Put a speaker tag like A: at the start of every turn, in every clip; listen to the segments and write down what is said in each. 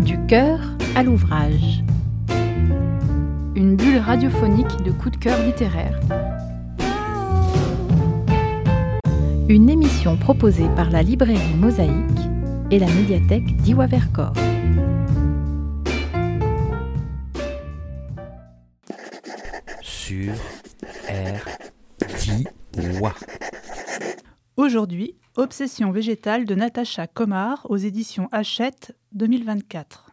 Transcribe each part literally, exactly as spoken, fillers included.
A: Du cœur à l'ouvrage. Une bulle radiophonique de coups de cœur littéraire. Une émission proposée par la librairie Mosaïque et la médiathèque d'Iwa Vercors.
B: Sur R T-Wa.
C: Aujourd'hui, Obsession végétale de Natacha Komar aux éditions Hachette deux mille vingt-quatre.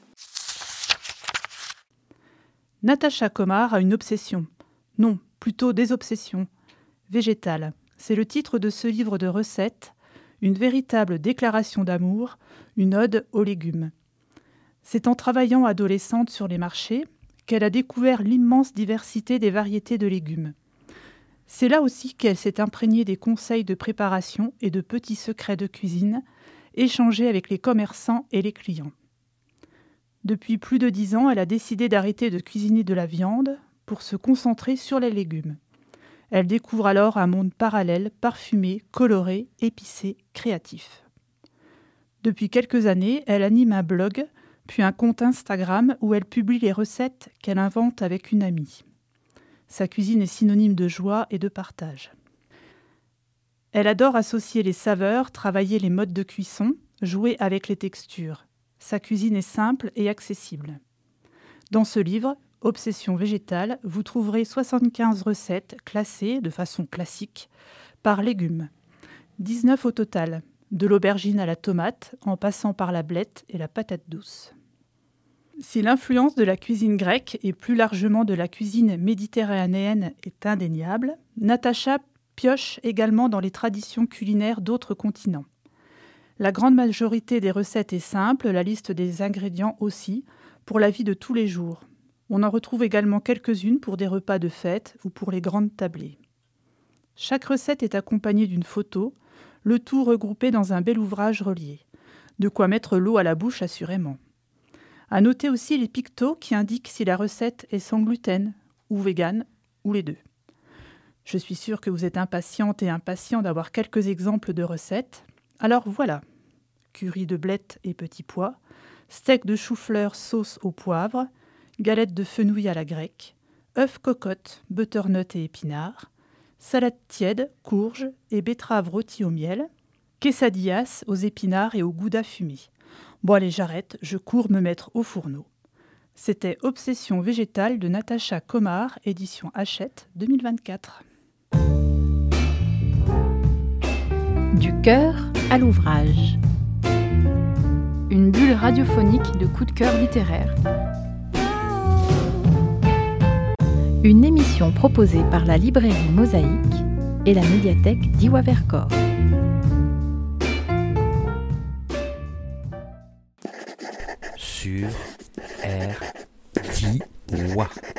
C: Natacha Komar a une obsession. Non, plutôt des obsessions. Végétale. C'est le titre de ce livre de recettes, une véritable déclaration d'amour, une ode aux légumes. C'est en travaillant adolescente sur les marchés qu'elle a découvert l'immense diversité des variétés de légumes. C'est là aussi qu'elle s'est imprégnée des conseils de préparation et de petits secrets de cuisine, échangés avec les commerçants et les clients. Depuis plus de dix ans, elle a décidé d'arrêter de cuisiner de la viande pour se concentrer sur les légumes. Elle découvre alors un monde parallèle, parfumé, coloré, épicé, créatif. Depuis quelques années, elle anime un blog, puis un compte Instagram où elle publie les recettes qu'elle invente avec une amie. Sa cuisine est synonyme de joie et de partage. Elle adore associer les saveurs, travailler les modes de cuisson, jouer avec les textures. Sa cuisine est simple et accessible. Dans ce livre, Obsession végétale, vous trouverez soixante-quinze recettes classées de façon classique par légumes. dix-neuf au total, de l'aubergine à la tomate, en passant par la blette et la patate douce. Si l'influence de la cuisine grecque et plus largement de la cuisine méditerranéenne est indéniable, Natacha pioche également dans les traditions culinaires d'autres continents. La grande majorité des recettes est simple, la liste des ingrédients aussi, pour la vie de tous les jours. On en retrouve également quelques-unes pour des repas de fête ou pour les grandes tablées. Chaque recette est accompagnée d'une photo, le tout regroupé dans un bel ouvrage relié. De quoi mettre l'eau à la bouche assurément. À noter aussi les pictos qui indiquent si la recette est sans gluten ou végane ou les deux. Je suis sûre que vous êtes impatiente et impatient d'avoir quelques exemples de recettes. Alors voilà, curry de blettes et petits pois, steak de chou-fleur sauce au poivre, galette de fenouil à la grecque, œufs cocotte, butternut et épinards, salade tiède, courge et betterave rôtie au miel, quesadillas aux épinards et au gouda fumé. Bon allez, j'arrête, je cours me mettre au fourneau. C'était Obsession végétale de Natacha Komar, édition Hachette deux mille vingt-quatre.
A: Du cœur à l'ouvrage. Une bulle radiophonique de coups de cœur littéraire. Une émission proposée par la librairie Mosaïque et la médiathèque d'Iwa Vercors.
B: Sur R T-Wa.